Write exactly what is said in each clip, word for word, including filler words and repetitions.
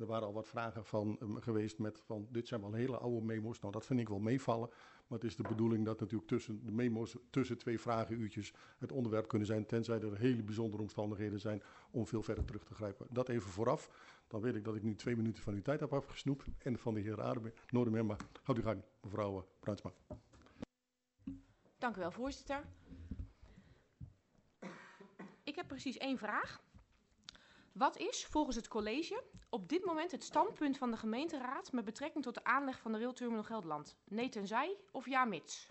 er waren al wat vragen van um, geweest met van dit zijn wel hele oude memo's. Nou, dat vind ik wel meevallen. Maar het is de bedoeling dat natuurlijk tussen de memo's, tussen twee vragenuurtjes het onderwerp kunnen zijn. Tenzij er hele bijzondere omstandigheden zijn om veel verder terug te grijpen. Dat even vooraf. Dan weet ik dat ik nu twee minuten van uw tijd heb afgesnoept. En van de heer Noordermeer. Maar houd u gang, mevrouw uh, Bruinsma. Dank u wel, voorzitter. Ik heb precies één vraag. Wat is volgens het college op dit moment het standpunt van de gemeenteraad met betrekking tot de aanleg van de railterminal Gelderland? Nee tenzij of ja mits?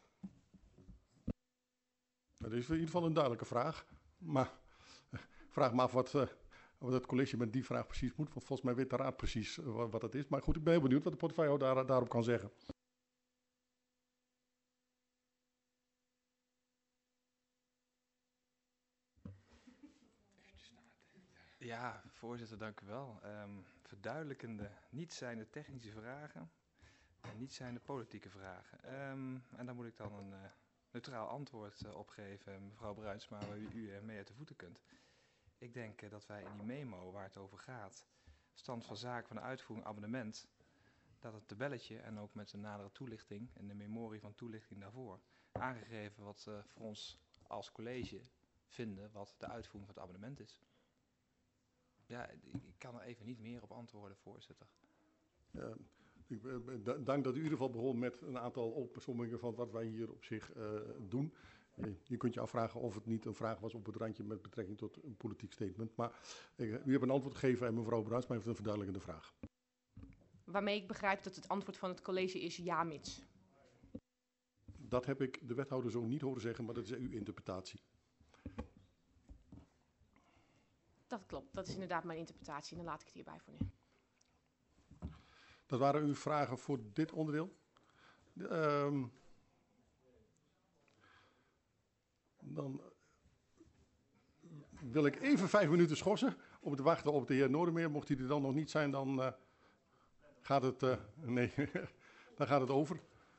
Dat is in ieder geval een duidelijke vraag. Maar uh, vraag me af wat, uh, wat het college met die vraag precies moet. Want volgens mij weet de raad precies uh, wat, wat het is. Maar goed, ik ben heel benieuwd wat de portefeuillehouder daar, daarop kan zeggen. Ja, voorzitter, dank u wel. Um, verduidelijkende, niet zijnde technische vragen en niet zijnde politieke vragen. Um, en daar moet ik dan een uh, neutraal antwoord uh, op geven, mevrouw Bruinsma, waar u, u uh, mee uit de voeten kunt. Ik denk uh, dat wij in die memo waar het over gaat, stand van zaken van de uitvoering abonnement, dat het tabelletje en ook met een nadere toelichting en de memorie van toelichting daarvoor, aangegeven wat uh, voor ons als college vinden wat de uitvoering van het abonnement is. Ja, ik kan er even niet meer op antwoorden, voorzitter. Uh, ik, uh, dank dat u in ieder geval begon met een aantal opsommingen van wat wij hier op zich uh, doen. Uh, je kunt je afvragen of het niet een vraag was op het randje met betrekking tot een politiek statement. Maar uh, u hebt een antwoord gegeven en mevrouw Bruinsma heeft een verduidelijkende vraag. Waarmee ik begrijp dat het antwoord van het college is ja mits. Dat heb ik de wethouder zo niet horen zeggen, maar dat is uw interpretatie. Dat klopt, dat is inderdaad mijn interpretatie en dan laat ik het hierbij voor nu. Dat waren uw vragen voor dit onderdeel. Uh, dan wil ik even vijf minuten schorsen om te wachten op de heer Noordermeer. Mocht hij er dan nog niet zijn, dan uh, gaat het, uh, nee, dan gaat het over.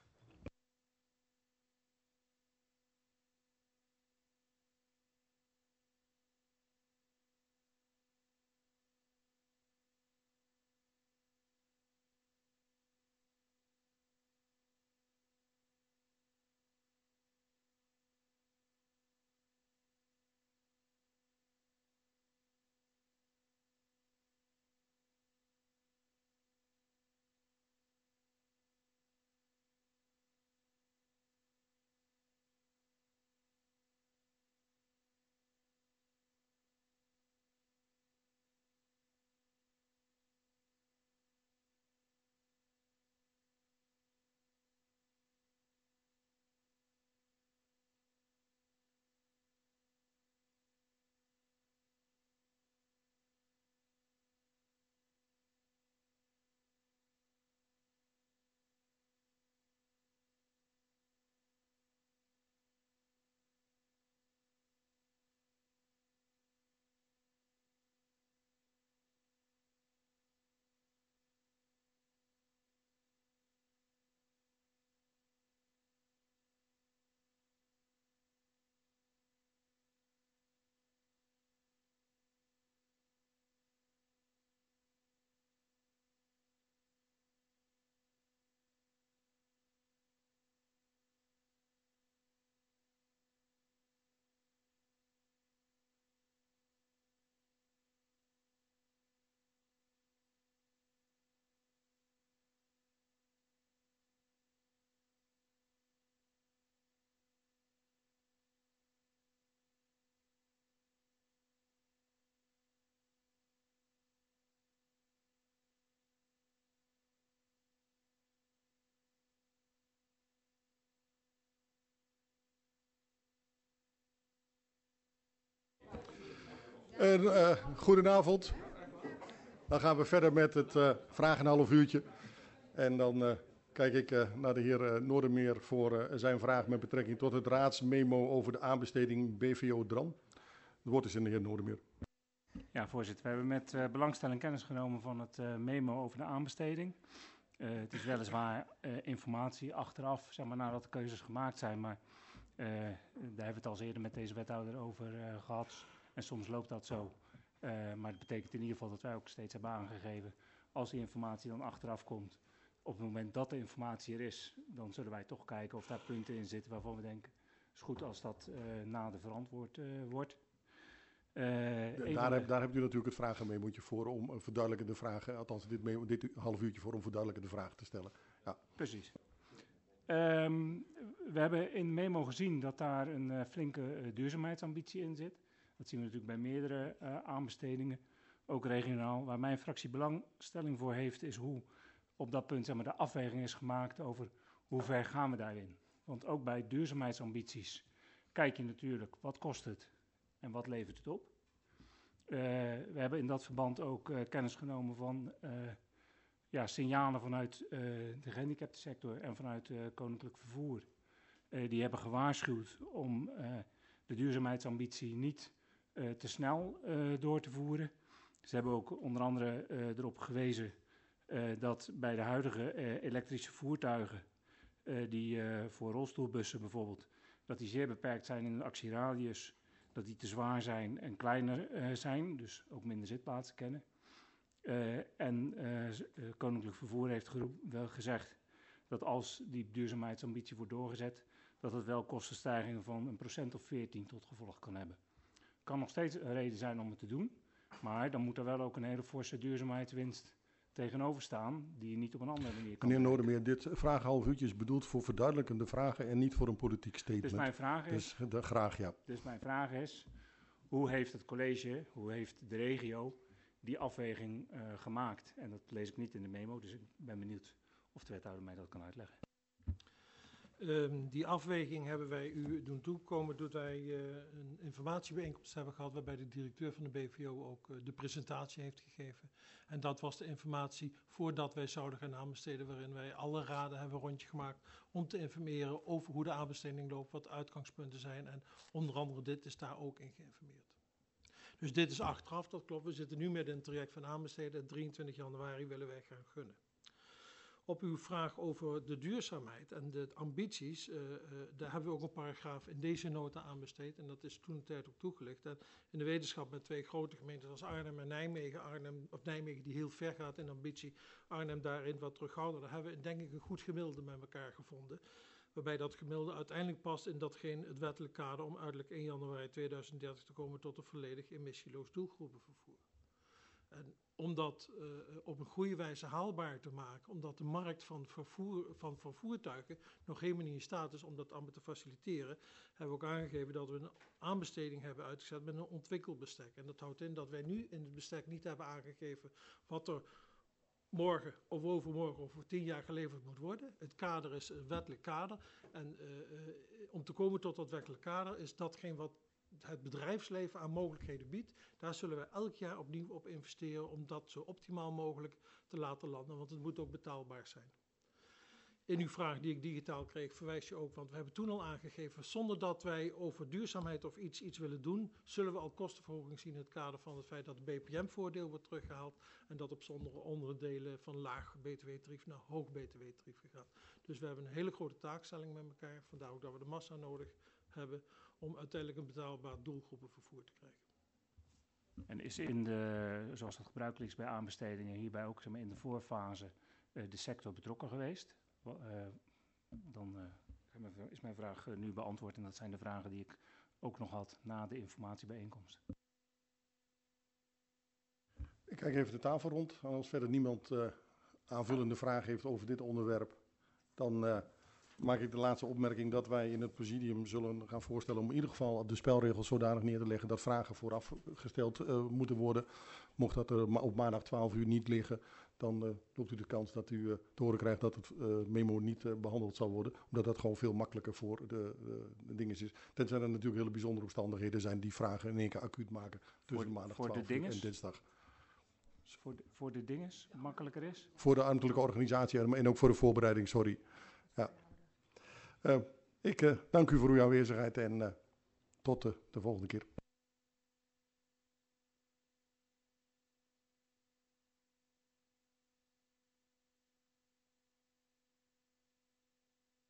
Uh, uh, goedenavond. Dan gaan we verder met het uh, vragen een half uurtje. En dan uh, kijk ik uh, naar de heer uh, Noordermeer voor uh, zijn vraag met betrekking tot het raadsmemo over de aanbesteding B V O Dran. Het woord is in de heer Noordermeer. Ja, voorzitter. We hebben met uh, belangstelling kennis genomen van het uh, memo over de aanbesteding. Uh, het is weliswaar uh, informatie achteraf, zeg maar, nadat de keuzes gemaakt zijn. Maar uh, daar hebben we het al eerder met deze wethouder over uh, gehad. En soms loopt dat zo. Uh, maar het betekent in ieder geval dat wij ook steeds hebben aangegeven als die informatie dan achteraf komt, op het moment dat de informatie er is, dan zullen wij toch kijken of daar punten in zitten waarvan we denken, het is goed als dat uh, nader verantwoord uh, wordt. Uh, daar, heb, daar hebt u natuurlijk het vragenmemootje voor om uh, verduidelijkende vragen, althans dit, memo, dit half uurtje voor om verduidelijkende vragen te stellen. Ja. Precies. Um, we hebben in de memo gezien dat daar een uh, flinke uh, duurzaamheidsambitie in zit. Dat zien we natuurlijk bij meerdere uh, aanbestedingen, ook regionaal. Waar mijn fractie belangstelling voor heeft, is hoe op dat punt zeg maar, de afweging is gemaakt over hoe ver gaan we daarin. Want ook bij duurzaamheidsambities kijk je natuurlijk wat kost het en wat levert het op. Uh, we hebben in dat verband ook uh, kennis genomen van uh, ja, signalen vanuit uh, de gehandicaptensector en vanuit uh, Koninklijk Vervoer. Uh, die hebben gewaarschuwd om uh, de duurzaamheidsambitie niet uh, te snel uh, door te voeren. Ze hebben ook onder andere uh, erop gewezen uh, dat bij de huidige uh, elektrische voertuigen, uh, die uh, voor rolstoelbussen bijvoorbeeld, dat die zeer beperkt zijn in de actieradius, dat die te zwaar zijn en kleiner uh, zijn, dus ook minder zitplaatsen kennen. Uh, en uh, Koninklijk Vervoer heeft geroep, wel gezegd dat als die duurzaamheidsambitie wordt doorgezet, dat het wel kostenstijgingen van een procent of veertien tot gevolg kan hebben. Kan nog steeds een reden zijn om het te doen, maar dan moet er wel ook een hele forse duurzaamheidswinst tegenover staan, die je niet op een andere manier kan. Meneer Noordermeer, dit vragenhalf uurtje is bedoeld voor verduidelijkende vragen en niet voor een politiek statement. Dus mijn vraag is, dus, de, graag, ja. Dus mijn vraag is, hoe heeft het college, hoe heeft de regio die afweging uh, gemaakt? En dat lees ik niet in de memo, dus ik ben benieuwd of de wethouder mij dat kan uitleggen. Um, die afweging hebben wij u doen toekomen doordat wij uh, een informatiebijeenkomst hebben gehad waarbij de directeur van de B V O ook uh, de presentatie heeft gegeven. En dat was de informatie voordat wij zouden gaan aanbesteden, waarin wij alle raden hebben een rondje gemaakt om te informeren over hoe de aanbesteding loopt, wat de uitgangspunten zijn en onder andere dit is daar ook in geïnformeerd. Dus dit is achteraf, dat klopt. We zitten nu met een traject van aanbesteden en drieëntwintig januari willen wij gaan gunnen. Op uw vraag over de duurzaamheid en de ambities, uh, uh, daar hebben we ook een paragraaf in deze nota aan besteed. En dat is toen de tijd ook toegelicht. En in de wetenschap met twee grote gemeenten als Arnhem en Nijmegen, Arnhem, of Nijmegen die heel ver gaat in ambitie, Arnhem daarin wat terughoudender. Daar hebben we denk ik een goed gemiddelde met elkaar gevonden. Waarbij dat gemiddelde uiteindelijk past in datgene het wettelijk kader om uiterlijk één januari tweeduizend dertig te komen tot een volledig emissieloos doelgroepenvervoer. En om dat uh, op een goede wijze haalbaar te maken, omdat de markt van, vervoer, van, van voertuigen nog helemaal niet in staat is om dat allemaal te faciliteren, hebben we ook aangegeven dat we een aanbesteding hebben uitgezet met een ontwikkelbestek. En dat houdt in dat wij nu in het bestek niet hebben aangegeven wat er morgen of overmorgen of voor tien jaar geleverd moet worden. Het kader is een wettelijk kader. En uh, uh, om te komen tot dat wettelijk kader is datgene wat het bedrijfsleven aan mogelijkheden biedt. Daar zullen we elk jaar opnieuw op investeren om dat zo optimaal mogelijk te laten landen. Want het moet ook betaalbaar zijn. In uw vraag die ik digitaal kreeg verwijs je ook, want we hebben toen al aangegeven, zonder dat wij over duurzaamheid of iets, iets willen doen, zullen we al kostenverhoging zien in het kader van het feit dat het B P M-voordeel wordt teruggehaald en dat op sommige onderdelen van laag B T W-tarief naar hoog B T W-tarief gaat. Dus we hebben een hele grote taakstelling met elkaar, vandaar ook dat we de massa nodig hebben om uiteindelijk een betaalbaar doelgroepenvervoer te krijgen. En is in de, zoals dat gebruikelijk is bij aanbestedingen, hierbij ook zeg maar, in de voorfase uh, de sector betrokken geweest? Uh, dan uh, is mijn vraag uh, nu beantwoord en dat zijn de vragen die ik ook nog had na de informatiebijeenkomst. Ik kijk even de tafel rond. Als verder niemand uh, aanvullende vragen heeft over dit onderwerp, dan uh, maak ik de laatste opmerking dat wij in het presidium zullen gaan voorstellen om in ieder geval de spelregels zodanig neer te leggen dat vragen vooraf gesteld uh, moeten worden. Mocht dat er op maandag twaalf uur niet liggen, dan uh, loopt u de kans dat u uh, te horen krijgt dat het uh, memo niet uh, behandeld zal worden. Omdat dat gewoon veel makkelijker voor de, uh, de dingen is. Tenzij er natuurlijk hele bijzondere omstandigheden zijn die vragen in één keer acuut maken tussen voor, maandag voor twaalf uur en dinsdag. Voor de, voor de dinges makkelijker is? Voor de ambtelijke organisatie en ook voor de voorbereiding, sorry. Ja. Uh, ik uh, dank u voor uw aanwezigheid en uh, tot uh, de volgende keer.